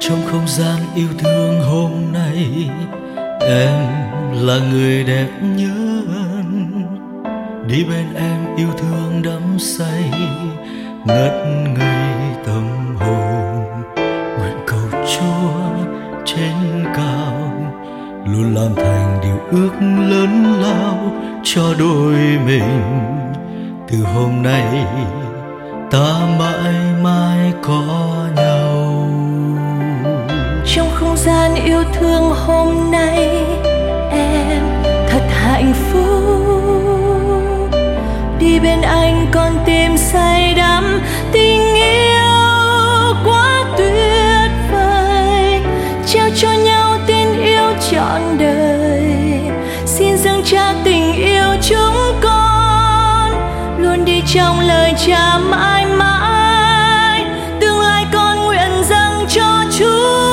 Trong không gian yêu thương hôm nay, em là người đẹp nhất. Đi bên em yêu thương đắm say, ngất ngây tâm hồn. Nguyện cầu Chúa trên cao luôn làm thành điều ước lớn lao cho đôi mình. Từ hôm nay ta mãi mãi có nhau. Trong không gian yêu thương hôm nay, em thật hạnh phúc. Đi bên anh con tim say đắm, tình yêu quá tuyệt vời. Trao cho nhau tin yêu trọn đời, xin dâng trả tình yêu chúng con, luôn đi trong lời Cha mãi mãi. Tương lai con nguyện dâng cho Chúa.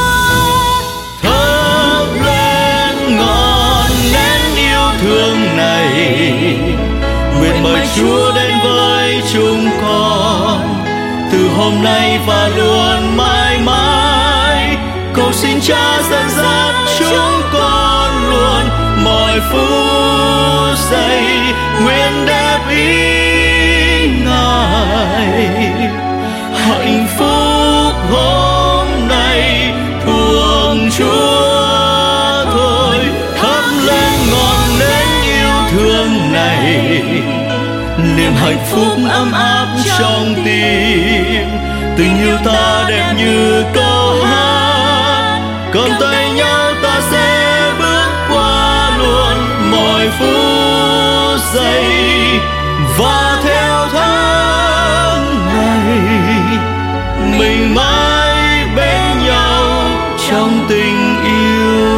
Thắp lên ngọn nến yêu thương này, nguyện mời Chúa đến với chúng con. Từ hôm nay và luôn mãi mãi, cầu xin Cha dẫn dắt chúng con luôn. Mọi phút giây nguyện đáp ý Ngài. Hạnh phúc hôm nay thuộc Chúa thôi. Thắp lên ngọn nến yêu thương này, niềm hạnh phúc ấm áp trong tim. Tình yêu ta đẹp như câu hát, cầm tay nhau ta sẽ bước qua luôn mọi phút giây. Và theo tháng ngày, mình mãi bên nhau trong tình yêu.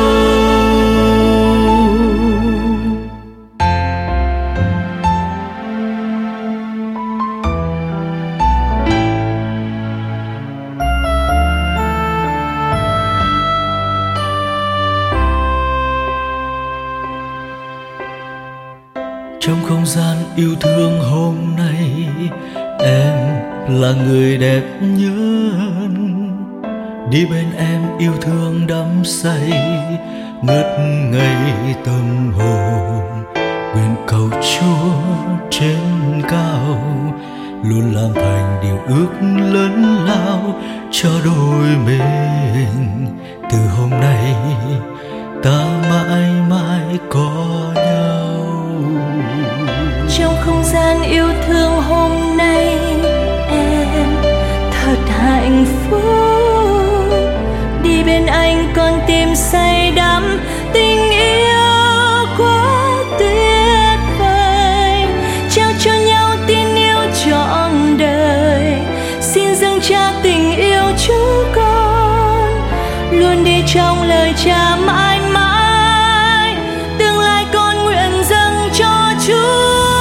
Trong không gian yêu thương hôm nay, em là người đẹp nhất. Đi bên em yêu thương đắm say, ngất ngây tâm hồn. Nguyện cầu Chúa trên cao luôn làm thành điều ước lớn lao cho đôi mình. Từ hôm nay ta mãi mãi có nhau. Trong không gian yêu thương hôm nay, em thật hạnh phúc. Đi bên anh con tim say đắm, tình yêu quá tuyệt vời. Trao cho nhau tin yêu trọn đời, xin dâng trả tình yêu chúng con, luôn đi trong lời Cha mãi mãi. Tương lai con nguyện dâng cho Chúa.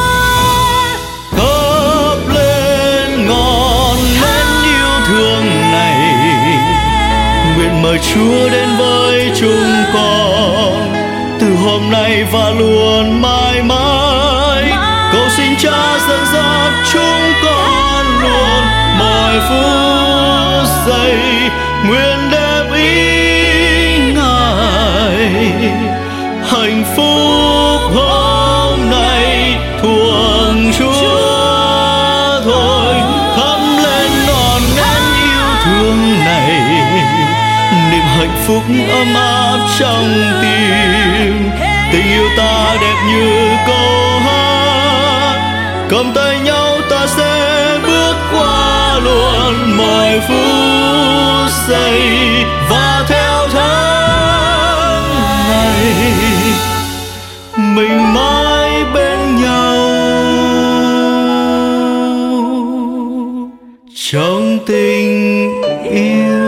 Mời Chúa đến với chúng con. Từ hôm nay và luôn mãi mãi, cầu xin Cha dẫn dắt chúng con luôn. Mọi phút giây nguyện đáp ý Ngài. Hạnh phúc hôm nay thuộc Chúa thôi. Thắp lên ngọn nến yêu thương này, niềm hạnh phúc ấm áp trong tim. Tình yêu ta đẹp như câu hát, cầm tay nhau ta sẽ bước qua luôn mọi phút giây. Và theo tháng ngày, mình mãi bên nhau trong tình yêu.